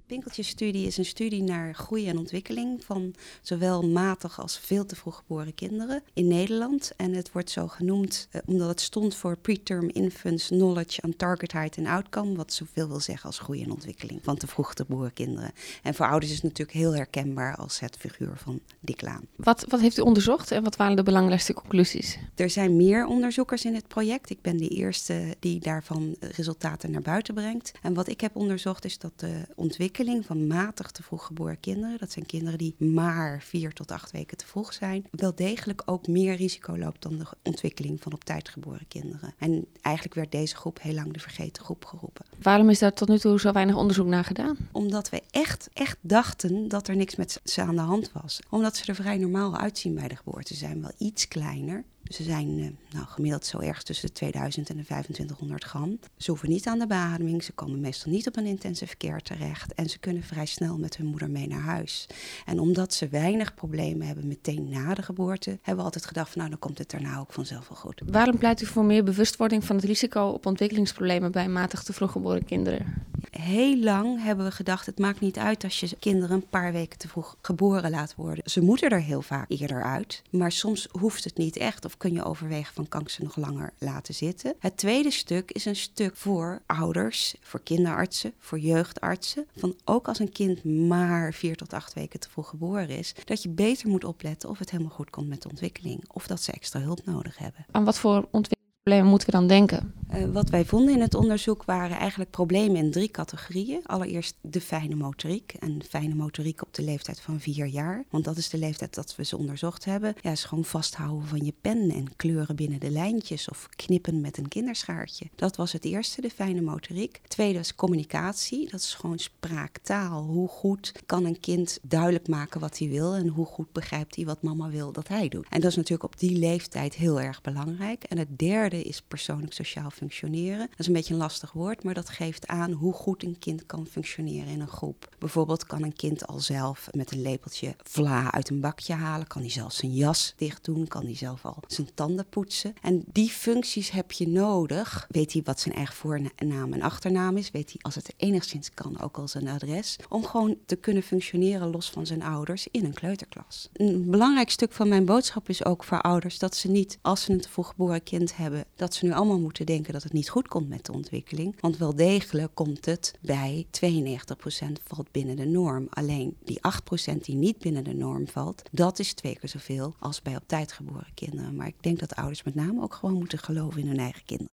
Pinkeltjesstudie is een studie naar groei en ontwikkeling van zowel matig als veel te vroeg geboren kinderen in Nederland. En het wordt zo genoemd omdat het stond voor Preterm Infants Knowledge on Target Height and Outcome, wat zoveel wil zeggen als groei en ontwikkeling van te vroeg geboren kinderen. En voor ouders is het natuurlijk heel herkenbaar als het figuur van Dick Laan. Wat heeft u onderzocht en wat waren de belangrijkste conclusies? Er zijn meer onderzoekers in het project. Ik ben de eerste die daarvan resultaten naar buiten brengt. En wat ik heb onderzocht is dat de ontwikkeling van matig te vroeg geboren kinderen, dat zijn kinderen die maar 4 tot 8 weken te vroeg zijn, wel degelijk ook meer risico loopt dan de ontwikkeling van op tijd geboren kinderen. En eigenlijk werd deze groep heel lang de vergeten groep geroepen. Waarom is daar tot nu toe zo weinig onderzoek naar gedaan? Omdat we echt dachten dat er niks met ze aan de hand was. Omdat ze er vrij normaal uitzien bij de geboorte. Ze zijn wel iets kleiner. Ze zijn gemiddeld zo ergens tussen de 2000 en de 2500 gram. Ze hoeven niet aan de beademing. Ze komen meestal niet op een intensive care terecht. En ze kunnen vrij snel met hun moeder mee naar huis. En omdat ze weinig problemen hebben meteen na de geboorte, hebben we altijd gedacht van dan komt het daarna ook vanzelf wel goed. Waarom pleit u voor meer bewustwording van het risico op ontwikkelingsproblemen bij matig te vroeg geboren kinderen? Heel lang hebben we gedacht, het maakt niet uit als je kinderen een paar weken te vroeg geboren laat worden. Ze moeten er heel vaak eerder uit, maar soms hoeft het niet echt. Of kun je overwegen van kan ik ze nog langer laten zitten. Het tweede stuk is een stuk voor ouders, voor kinderartsen, voor jeugdartsen. Van ook als een kind maar 4 tot 8 weken te vroeg geboren is, dat je beter moet opletten of het helemaal goed komt met de ontwikkeling. Of dat ze extra hulp nodig hebben. Aan wat voor ontwikkelingsproblemen moeten we dan denken? Wat wij vonden in het onderzoek waren eigenlijk problemen in 3 categorieën. Allereerst de fijne motoriek. En fijne motoriek op de leeftijd van 4 jaar. Want dat is de leeftijd dat we ze onderzocht hebben. Ja, is gewoon vasthouden van je pen en kleuren binnen de lijntjes of knippen met een kinderschaartje. Dat was het eerste, de fijne motoriek. Het tweede was communicatie. Dat is gewoon spraaktaal. Hoe goed kan een kind duidelijk maken wat hij wil en hoe goed begrijpt hij wat mama wil dat hij doet. En dat is natuurlijk op die leeftijd heel erg belangrijk. En het derde is persoonlijk sociaal functioneren. Dat is een beetje een lastig woord, maar dat geeft aan hoe goed een kind kan functioneren in een groep. Bijvoorbeeld kan een kind al zelf met een lepeltje vla uit een bakje halen, kan hij zelf zijn jas dicht doen, kan hij zelf al zijn tanden poetsen. En die functies heb je nodig. Weet hij wat zijn eigen voornaam en achternaam is? Weet hij als het enigszins kan ook al zijn adres? Om gewoon te kunnen functioneren los van zijn ouders in een kleuterklas. Een belangrijk stuk van mijn boodschap is ook voor ouders dat ze niet, als ze een te vroeg geboren kind hebben, dat ze nu allemaal moeten denken dat het niet goed komt met de ontwikkeling. Want wel degelijk komt het bij 92% valt binnen de norm. Alleen die 8% die niet binnen de norm valt, dat is 2 keer zoveel als bij op tijd geboren kinderen. Maar ik denk dat ouders met name ook gewoon moeten geloven in hun eigen kinderen.